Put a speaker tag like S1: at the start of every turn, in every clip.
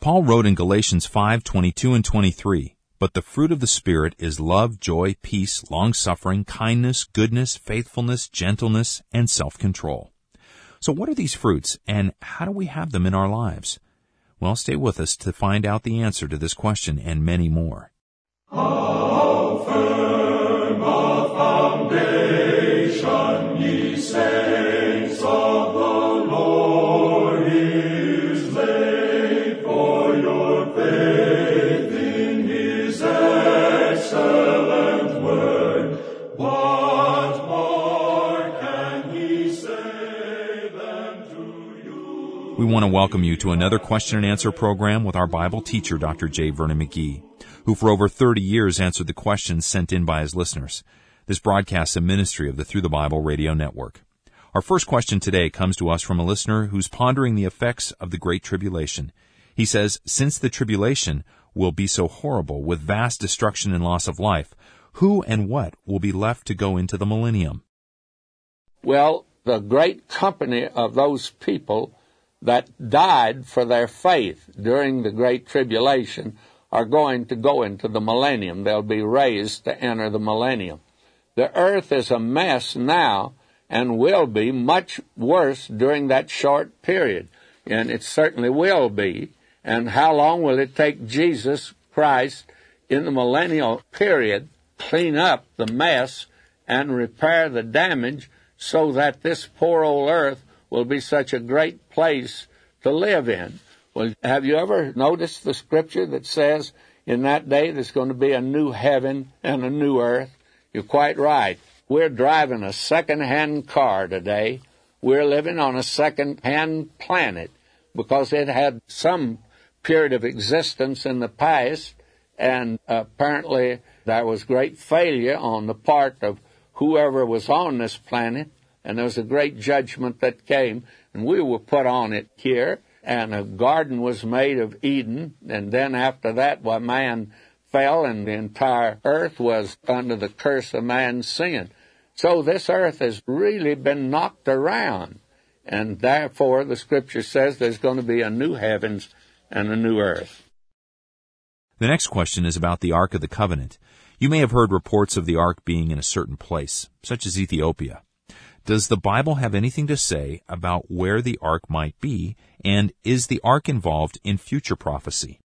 S1: Paul wrote in Galatians 5:22 and 23, "But the fruit of the Spirit is love, joy, peace, long-suffering, kindness, goodness, faithfulness, gentleness, and self-control." So what are these fruits, and how do we have them in our lives? Well, stay with us to find out the answer to this question and many more.
S2: How firm a foundation, ye saints of the Lord, is laid for your faith in His excellent word. What more can He say than to you?
S1: We want to welcome you to another question and answer program with our Bible teacher, Dr. J. Vernon McGee, who for over 30 years answered the questions sent in by his listeners. This broadcast is a ministry of the Through the Bible radio network. Our first question today comes to us from a listener who's pondering the effects of the Great Tribulation. He says, since the tribulation will be so horrible with vast destruction and loss of life, who and what will be left to go into the millennium?
S3: Well, the great company of those people that died for their faith during the Great Tribulation are going to go into the millennium. They'll be raised to enter the millennium. The earth is a mess now and will be much worse during that short period, and it certainly will be. And how long will it take Jesus Christ in the millennial period clean up the mess and repair the damage so that this poor old earth will be such a great place to live in? Well, have you ever noticed the scripture that says in that day there's going to be a new heaven and a new earth? You're quite right. We're driving a second-hand car today. We're living on a second-hand planet because it had some period of existence in the past, and apparently there was great failure on the part of whoever was on this planet, and there was a great judgment that came, and we were put on it here. And a garden was made of Eden, and then after that, man fell, and the entire earth was under the curse of man's sin. So this earth has really been knocked around, and therefore the Scripture says there's going to be a new heavens and a new earth.
S1: The next question is about the Ark of the Covenant. You may have heard reports of the Ark being in a certain place, such as Ethiopia. Does the Bible have anything to say about where the Ark might be, and is the Ark involved in future prophecy?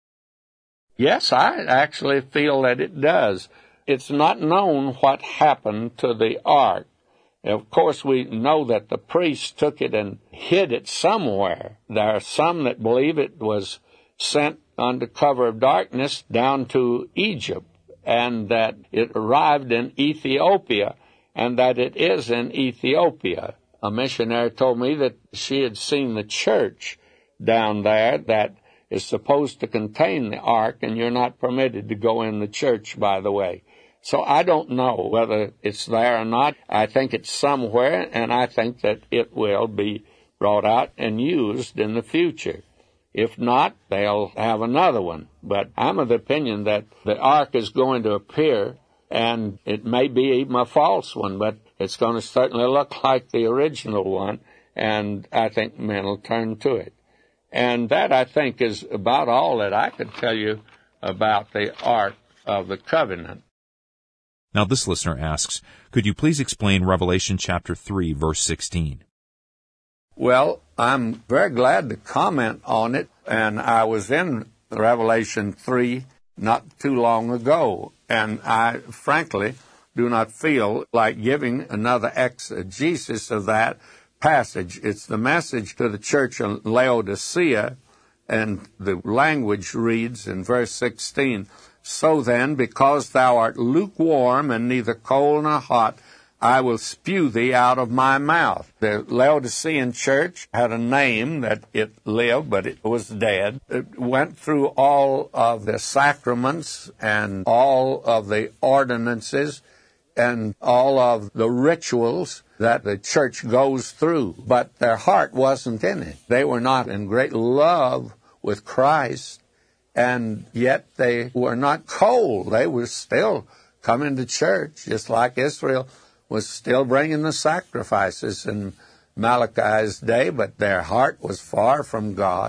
S3: Yes, I actually feel that it does. It's not known what happened to the Ark. Of course, we know that the priests took it and hid it somewhere. There are some that believe it was sent under cover of darkness down to Egypt, and that it arrived in Ethiopia, and that it is in Ethiopia. A missionary told me that she had seen the church down there that is supposed to contain the ark, and you're not permitted to go in the church, by the way. So I don't know whether it's there or not. I think it's somewhere, and I think that it will be brought out and used in the future. If not, they'll have another one. But I'm of the opinion that the ark is going to appear, and it may be even a false one, but it's going to certainly look like the original one, and I think men will turn to it. And that, I think, is about all that I could tell you about the Ark of the Covenant.
S1: Now this listener asks, could you please explain Revelation chapter 3, verse 16?
S3: Well, I'm very glad to comment on it, and I was in Revelation 3 not too long ago, and I frankly do not feel like giving another exegesis of that passage. It's the message to the church of Laodicea, and the language reads in verse 16, "So then, because thou art lukewarm and neither cold nor hot, I will spew thee out of my mouth." The Laodicean church had a name that it lived, but it was dead. It went through all of the sacraments and all of the ordinances and all of the rituals that the church goes through, but their heart wasn't in it. They were not in great love with Christ, and yet they were not cold. They were still coming to church, just like Israel was still bringing the sacrifices in Malachi's day, but their heart was far from God,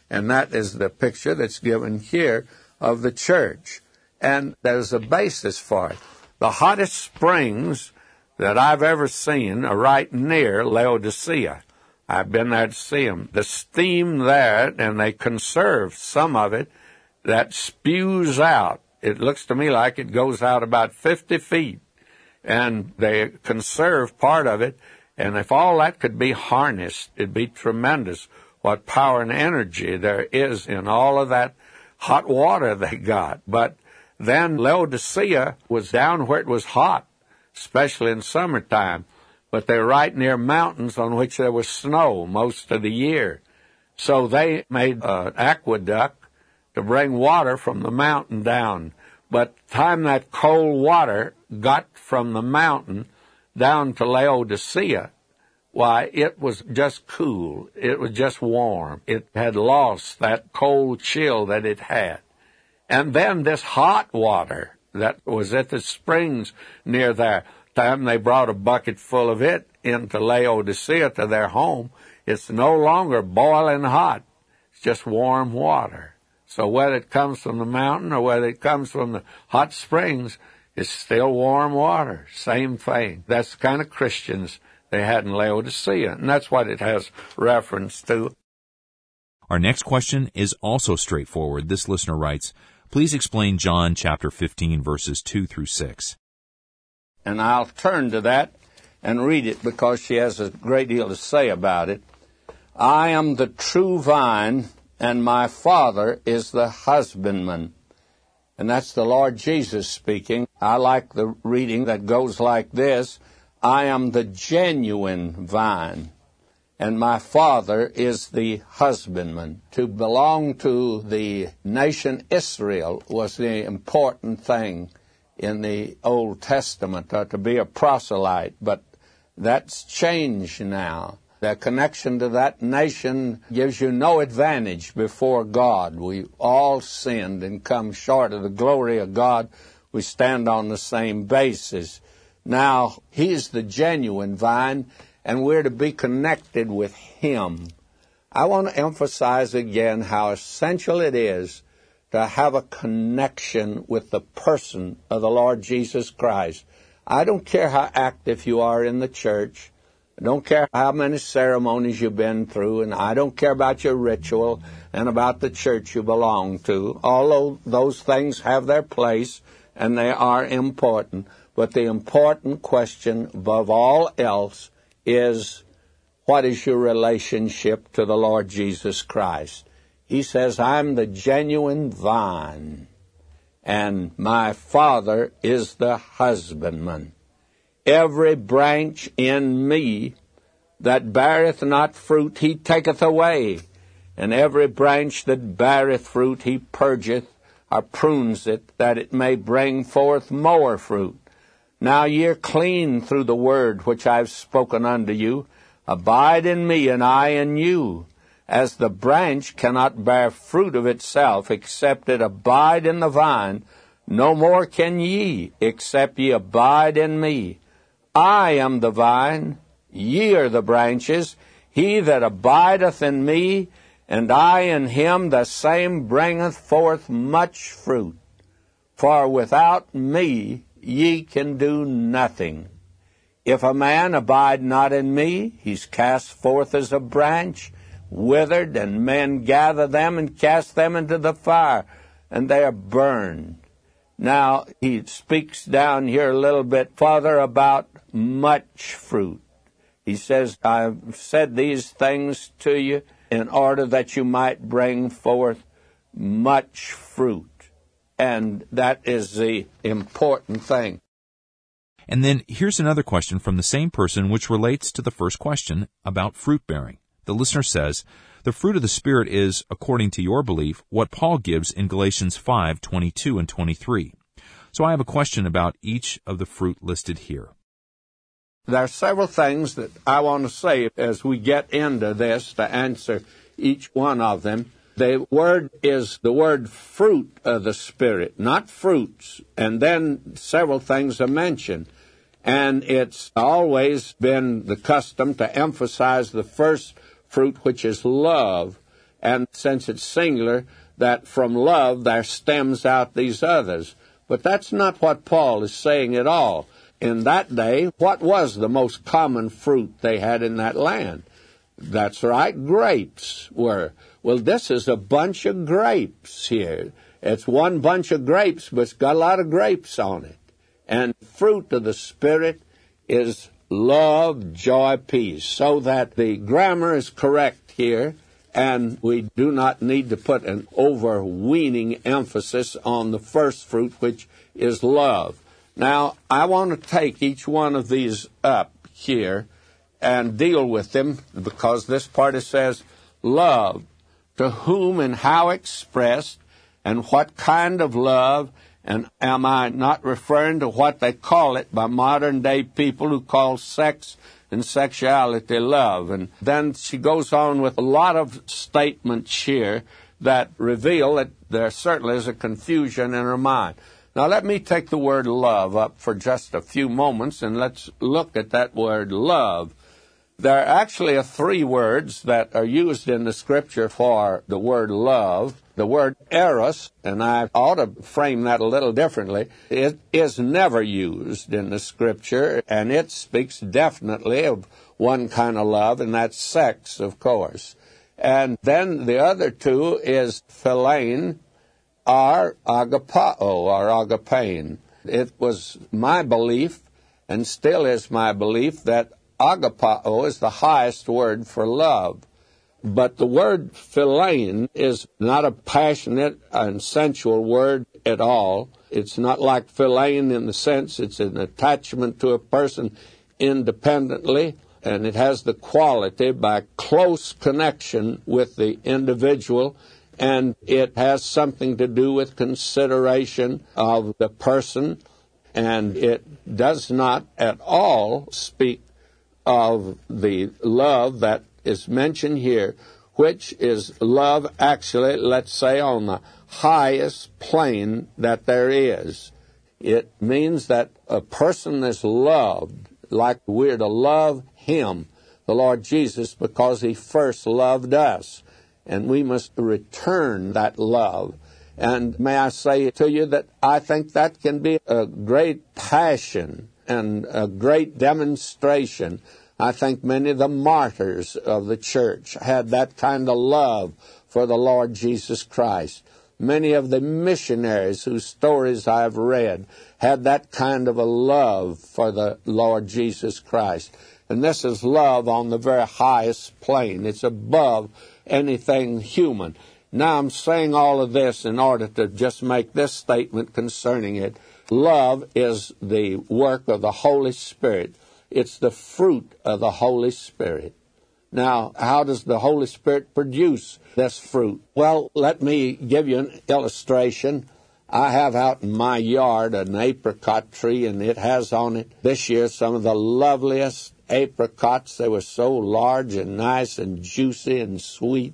S3: And that is the picture that's given here of the church. And there's a basis for it. The hottest springs that I've ever seen are right near Laodicea. I've been there to see them. The steam there, and they conserve some of it, that spews out. It looks to me like it goes out about 50 feet. And they conserve part of it. And if all that could be harnessed, it'd be tremendous what power and energy there is in all of that hot water they got. But then Laodicea was down where it was hot, especially in summertime. But they're right near mountains on which there was snow most of the year. So they made an aqueduct to bring water from the mountain down. But the time that cold water got from the mountain down to Laodicea, why, it was just cool. It was just warm. It had lost that cold chill that it had. And then this hot water that was at the springs near there, time they brought a bucket full of it into Laodicea to their home, it's no longer boiling hot. It's just warm water. So whether it comes from the mountain or whether it comes from the hot springs, it's still warm water. Same thing. That's the kind of Christians they had in Laodicea, and that's what it has reference to.
S1: Our next question is also straightforward. This listener writes, please explain John chapter 15, verses 2 through 6.
S3: And I'll turn to that and read it because she has a great deal to say about it. I am the true vine, and my Father is the husbandman. And that's the Lord Jesus speaking. I like the reading that goes like this. I am the genuine vine, and my Father is the husbandman. To belong to the nation Israel was the important thing in the Old Testament, to be a proselyte, but that's changed now. The connection to that nation gives you no advantage before God. We all sinned and come short of the glory of God. We stand on the same basis. Now, He's the genuine vine, and we're to be connected with Him. I want to emphasize again how essential it is to have a connection with the person of the Lord Jesus Christ. I don't care how active you are in the church. I don't care how many ceremonies you've been through, and I don't care about your ritual and about the church you belong to. Although those things have their place and they are important, but the important question above all else is, what is your relationship to the Lord Jesus Christ? He says, I'm the genuine vine, and my Father is the husbandman. Every branch in me that beareth not fruit, He taketh away. And every branch that beareth fruit, He purgeth or prunes it, that it may bring forth more fruit. Now ye are clean through the word which I have spoken unto you. Abide in me, and I in you. As the branch cannot bear fruit of itself, except it abide in the vine, no more can ye, except ye abide in me. I am the vine, ye are the branches. He that abideth in me, and I in him, the same bringeth forth much fruit. For without me ye can do nothing. If a man abide not in me, he's cast forth as a branch, withered, and men gather them and cast them into the fire, and they are burned. Now, he speaks down here a little bit further about much fruit. He says, I've said these things to you in order that you might bring forth much fruit. And that is the important thing.
S1: And then here's another question from the same person which relates to the first question about fruit bearing. The listener says, the fruit of the Spirit is, according to your belief, what Paul gives in Galatians 5:22 and 23. So I have a question about each of the fruit listed here.
S3: There are several things that I want to say as we get into this to answer each one of them. The word is the word fruit of the Spirit, not fruits. And then several things are mentioned. And it's always been the custom to emphasize the first fruit, which is love. And since it's singular, that from love there stems out these others. But that's not what Paul is saying at all. In that day, what was the most common fruit they had in that land? That's right, grapes were. Well, this is a bunch of grapes here. It's one bunch of grapes, but it's got a lot of grapes on it. And fruit of the Spirit is love, joy, peace. So that the grammar is correct here, and we do not need to put an overweening emphasis on the first fruit, which is love. Now, I want to take each one of these up here and deal with them, because this part it says, love, to whom and how expressed, and what kind of love, and am I not referring to what they call it by modern-day people who call sex and sexuality love? And then she goes on with a lot of statements here that reveal that there certainly is a confusion in her mind. Now, let me take the word love up for just a few moments, and let's look at that word love. There actually are three words that are used in the Scripture for the word love. The word eros, and I ought to frame that a little differently, it is never used in the Scripture, and it speaks definitely of one kind of love, and that's sex, of course. And then the other two is philein, or agapao, or agapein. It was my belief, and still is my belief, that agapao is the highest word for love. But the word philein is not a passionate and sensual word at all. It's not like philein in the sense it's an attachment to a person independently, and it has the quality by close connection with the individual, and it has something to do with consideration of the person, and it does not at all speak of the love that is mentioned here, which is love actually, let's say, on the highest plane that there is. It means that a person is loved like we're to love Him, the Lord Jesus, because He first loved us. And we must return that love. And may I say to you that I think that can be a great passion and a great demonstration. I think many of the martyrs of the church had that kind of love for the Lord Jesus Christ. Many of the missionaries whose stories I've read had that kind of a love for the Lord Jesus Christ. And this is love on the very highest plane. It's above anything human. Now, I'm saying all of this in order to just make this statement concerning it. Love is the work of the Holy Spirit. It's the fruit of the Holy Spirit. Now, how does the Holy Spirit produce this fruit? Well, let me give you an illustration. I have out in my yard an apricot tree, and it has on it this year some of the loveliest apricots. They were so large and nice and juicy and sweet.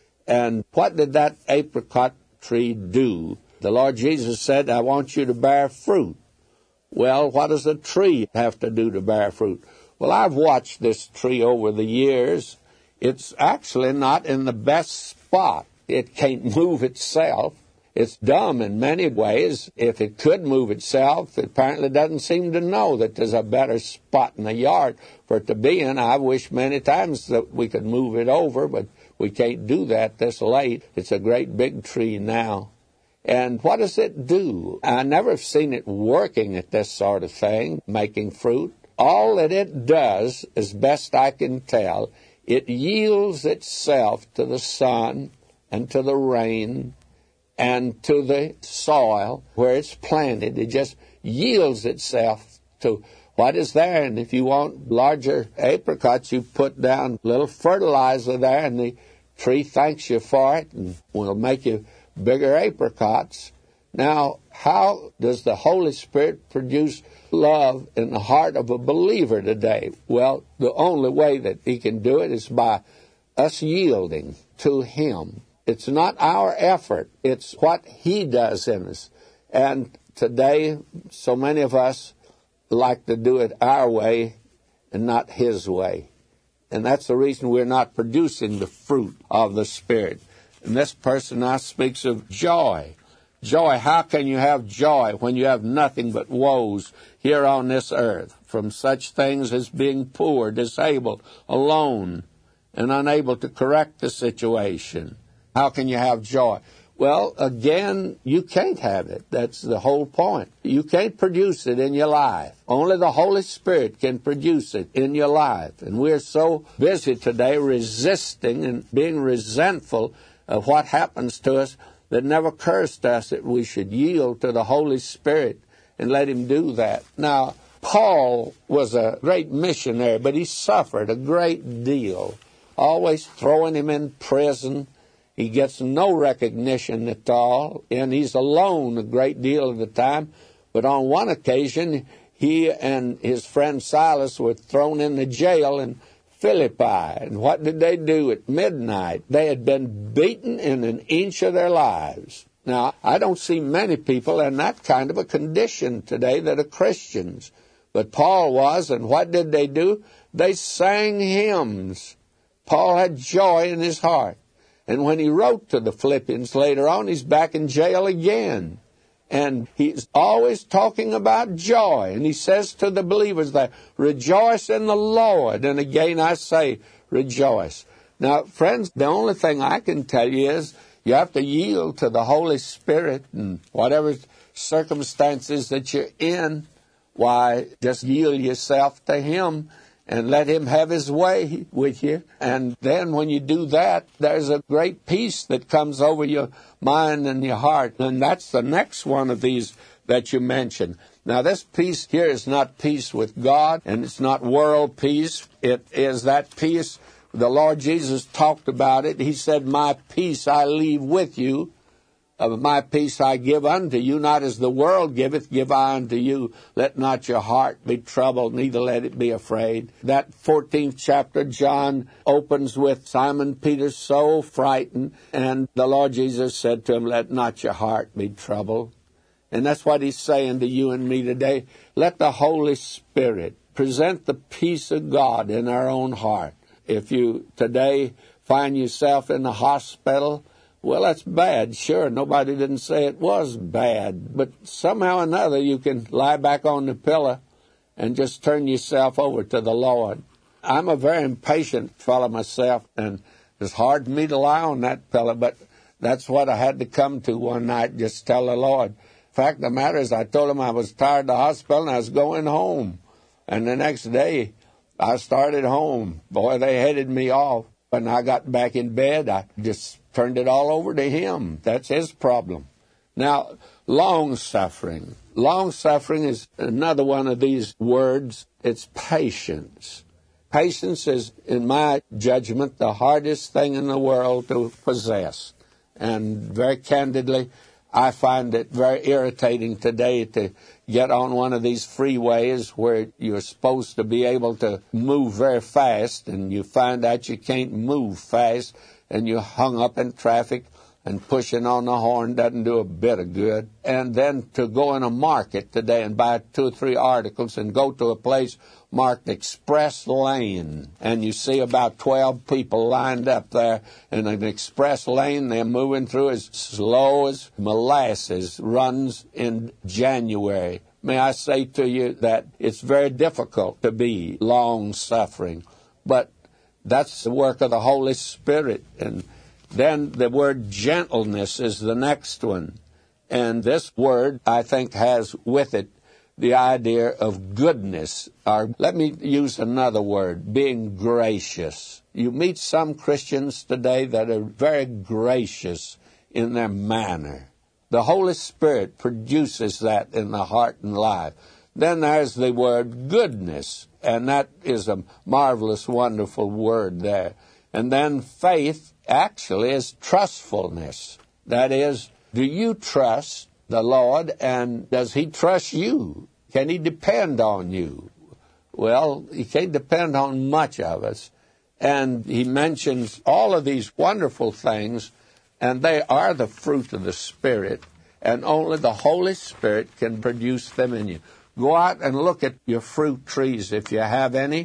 S3: And what did that apricot tree do? The Lord Jesus said, I want you to bear fruit. Well, what does a tree have to do to bear fruit? Well, I've watched this tree over the years. It's actually not in the best spot. It can't move itself. It's dumb in many ways. If it could move itself, it apparently doesn't seem to know that there's a better spot in the yard for it to be in. I've wished many times that we could move it over, but we can't do that this late. It's a great big tree now. And what does it do? I never have seen it working at this sort of thing, making fruit. All that it does, as best I can tell, it yields itself to the sun and to the rain and to the soil where it's planted. It just yields itself to what is there. And if you want larger apricots, you put down a little fertilizer there, and the tree thanks you for it and will make you bigger apricots. Now, how does the Holy Spirit produce love in the heart of a believer today? Well, the only way that He can do it is by us yielding to Him. It's not our effort. It's what He does in us. And today, so many of us like to do it our way and not His way. And that's the reason we're not producing the fruit of the Spirit. And this person now speaks of joy. Joy, how can you have joy when you have nothing but woes here on this earth, from such things as being poor, disabled, alone, and unable to correct the situation? How can you have joy? Well, again, you can't have it. That's the whole point. You can't produce it in your life. Only the Holy Spirit can produce it in your life. And we're so busy today resisting and being resentful of what happens to us that never occurs to us that we should yield to the Holy Spirit and let Him do that. Now, Paul was a great missionary, but he suffered a great deal, always throwing him in prison. He gets no recognition at all, and he's alone a great deal of the time. But on one occasion, he and his friend Silas were thrown into jail in Philippi. And what did they do at midnight? They had been beaten in an inch of their lives. Now, I don't see many people in that kind of a condition today that are Christians. But Paul was, and what did they do? They sang hymns. Paul had joy in his heart. And when he wrote to the Philippians later on, he's back in jail again. And he's always talking about joy. And he says to the believers there, rejoice in the Lord. And again I say, rejoice. Now, friends, the only thing I can tell you is you have to yield to the Holy Spirit, and whatever circumstances that you're in, why, just yield yourself to Him and let Him have His way with you. And then when you do that, there's a great peace that comes over your mind and your heart. And that's the next one of these that you mentioned. Now, this peace here is not peace with God, and it's not world peace. It is that peace. The Lord Jesus talked about it. He said, my peace I leave with you. Of my peace I give unto you, not as the world giveth, give I unto you. Let not your heart be troubled, neither let it be afraid. That 14th chapter, John opens with Simon Peter so frightened, and the Lord Jesus said to him, let not your heart be troubled. And that's what He's saying to you and me today. Let the Holy Spirit present the peace of God in our own heart. If you today find yourself in the hospital, well, that's bad. Sure, nobody didn't say it was bad. But somehow or another, you can lie back on the pillow and just turn yourself over to the Lord. I'm a very impatient fellow myself, and it's hard for me to lie on that pillow, but that's what I had to come to one night, just tell the Lord. Fact of the matter is, I told Him I was tired of the hospital and I was going home. And the next day, I started home. Boy, they headed me off. When I got back in bed, I just turned it all over to Him. That's His problem. Now, long-suffering. Long-suffering is another one of these words. It's patience. Patience is, in my judgment, the hardest thing in the world to possess. And very candidly, I find it very irritating today to get on one of these freeways where you're supposed to be able to move very fast, and you find out you can't move fast, and you're hung up in traffic, and pushing on the horn doesn't do a bit of good. And then to go in a market today and buy 2 or 3 articles and go to a place marked Express Lane, and you see about 12 people lined up there in an express lane. They're moving through as slow as molasses runs in January. May I say to you that it's very difficult to be long-suffering, but that's the work of the Holy Spirit. And then the word gentleness is the next one. And this word, I think, has with it the idea of goodness. Or let me use another word, being gracious. You meet some Christians today that are very gracious in their manner. The Holy Spirit produces that in the heart and life. Then there's the word goodness, and that is a marvelous, wonderful word there. And then faith actually is trustfulness. That is, do you trust the Lord, and does He trust you? Can He depend on you? Well, He can't depend on much of us. And He mentions all of these wonderful things, and they are the fruit of the Spirit, and only the Holy Spirit can produce them in you. Go out and look at your fruit trees if you have any,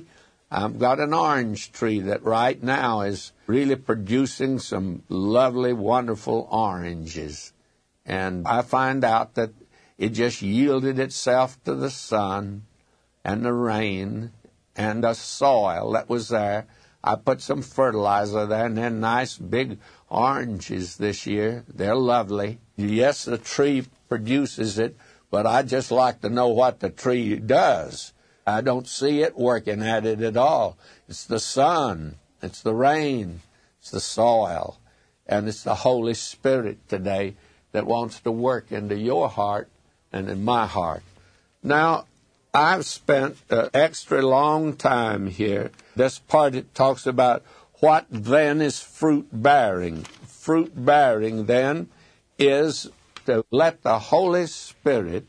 S3: I've got an orange tree that right now is really producing some lovely, wonderful oranges. And I find out that it just yielded itself to the sun and the rain and the soil that was there. I put some fertilizer there, and they're nice big oranges this year. They're lovely. Yes, the tree produces it, but I just like to know what the tree does. I don't see it working at it at all. It's the sun, it's the rain, it's the soil, and it's the Holy Spirit today that wants to work into your heart and in my heart. Now, I've spent an extra long time here. This part, it talks about what then is fruit-bearing. Fruit-bearing, then, is to let the Holy Spirit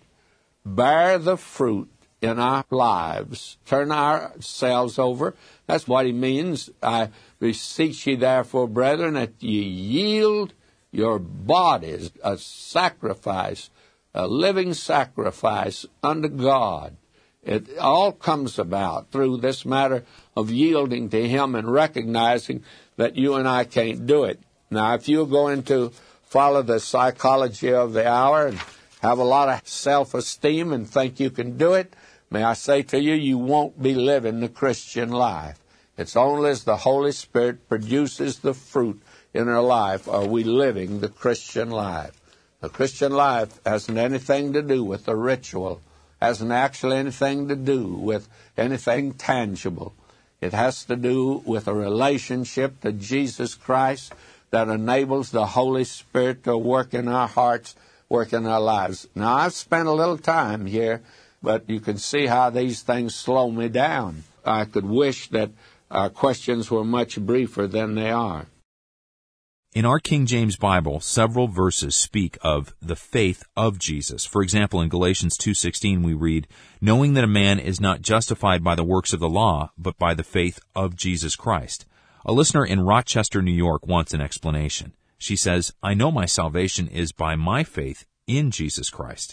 S3: bear the fruit in our lives, turn ourselves over. That's what he means. I beseech ye therefore, brethren, that ye yield your bodies a sacrifice, a living sacrifice unto God. It all comes about through this matter of yielding to him and recognizing that you and I can't do it. Now, if you're going to follow the psychology of the hour and have a lot of self-esteem and think you can do it, may I say to you, you won't be living the Christian life. It's only as the Holy Spirit produces the fruit in our life are we living the Christian life. The Christian life hasn't anything to do with a ritual, hasn't actually anything to do with anything tangible. It has to do with a relationship to Jesus Christ that enables the Holy Spirit to work in our hearts, work in our lives. Now, I've spent a little time here, but you can see how these things slow me down. I could wish that our questions were much briefer than they are.
S1: In our King James Bible, several verses speak of the faith of Jesus. For example, in Galatians 2:16 we read, "Knowing that a man is not justified by the works of the law, but by the faith of Jesus Christ." A listener in Rochester, New York wants an explanation. She says, "I know my salvation is by my faith in Jesus Christ."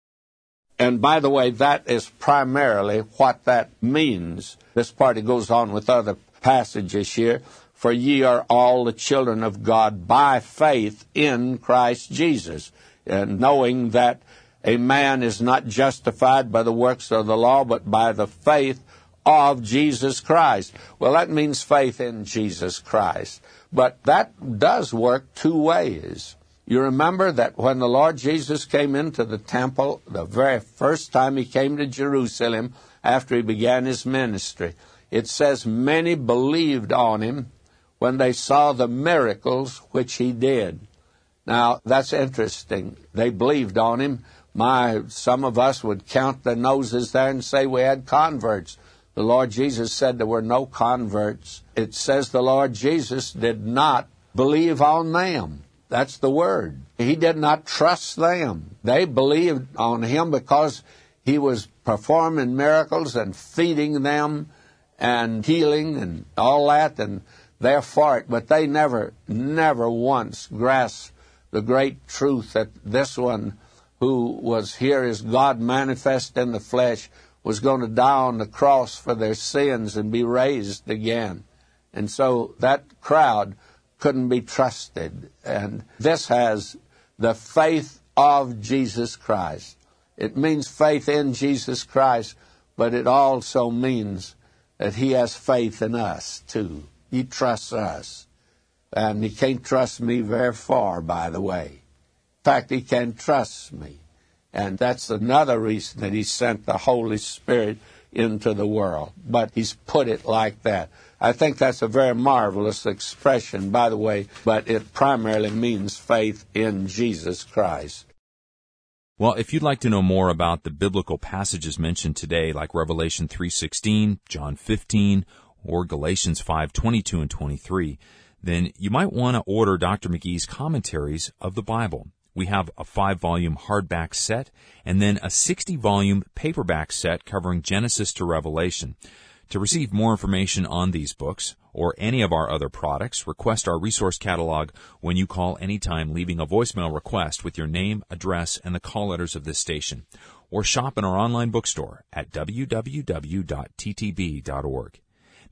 S3: And by the way, that is primarily what that means. This part goes on with other passages here. For ye are all the children of God by faith in Christ Jesus. And knowing that a man is not justified by the works of the law, but by the faith of Jesus Christ. Well, that means faith in Jesus Christ. But that does work two ways. You remember that when the Lord Jesus came into the temple, the very first time he came to Jerusalem after he began his ministry, it says many believed on him when they saw the miracles which he did. Now, that's interesting. They believed on him. Some of us would count their noses there and say we had converts. The Lord Jesus said there were no converts. It says the Lord Jesus did not believe on them. That's the word. He did not trust them. They believed on him because he was performing miracles and feeding them and healing and all that, and they're for it. But they never once grasped the great truth that this one who was here as God manifest in the flesh was going to die on the cross for their sins and be raised again. And so that crowd couldn't be trusted. And this has the faith of Jesus Christ. It means faith in Jesus Christ, but it also means that he has faith in us too. He trusts us. And he can't trust me very far, by the way. In fact, he can trust me. And that's another reason that he sent the Holy Spirit into the world. But he's put it like that. I think that's a very marvelous expression, by the way, but it primarily means faith in Jesus Christ.
S1: Well, if you'd like to know more about the biblical passages mentioned today, like Revelation 3:16, John 15, or Galatians 5:22 and 23, then you might want to order Dr. McGee's commentaries of the Bible. We have a 5-volume hardback set and then a 60-volume paperback set covering Genesis to Revelation. To receive more information on these books or any of our other products, request our resource catalog when you call anytime, leaving a voicemail request with your name, address, and the call letters of this station. Or shop in our online bookstore at www.ttb.org.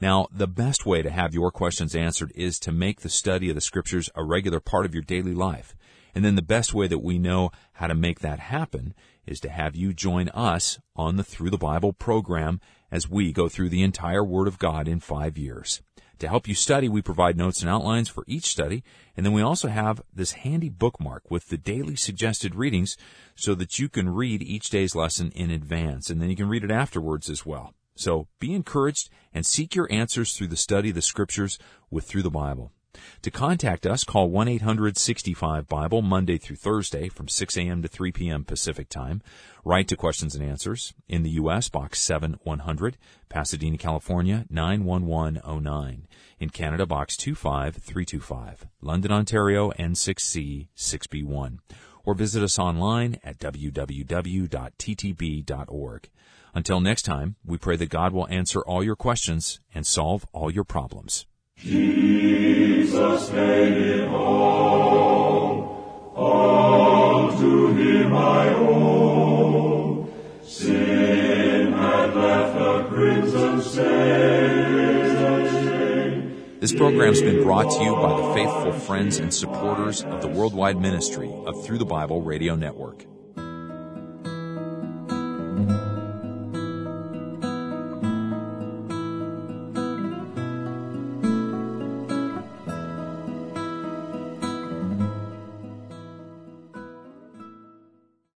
S1: Now, the best way to have your questions answered is to make the study of the Scriptures a regular part of your daily life. And then the best way that we know how to make that happen is to have you join us on the Through the Bible program as we go through the entire Word of God in 5 years. To help you study, we provide notes and outlines for each study, and then we also have this handy bookmark with the daily suggested readings so that you can read each day's lesson in advance, and then you can read it afterwards as well. So be encouraged and seek your answers through the study of the Scriptures with Through the Bible. To contact us, call 1-800-65-BIBLE Monday through Thursday from 6 a.m. to 3 p.m. Pacific Time. Write to Questions and Answers. In the U.S., Box 7100, Pasadena, California, 91109. In Canada, Box 25325, London, Ontario, N6C 6B1. Or visit us online at www.ttb.org. Until next time, we pray that God will answer all your questions and solve all your problems.
S2: Jesus made it all to Him I owe. Sin had left a crimson stain.
S1: This program's been brought to you by the faithful friends and supporters of the worldwide ministry of Through the Bible Radio Network.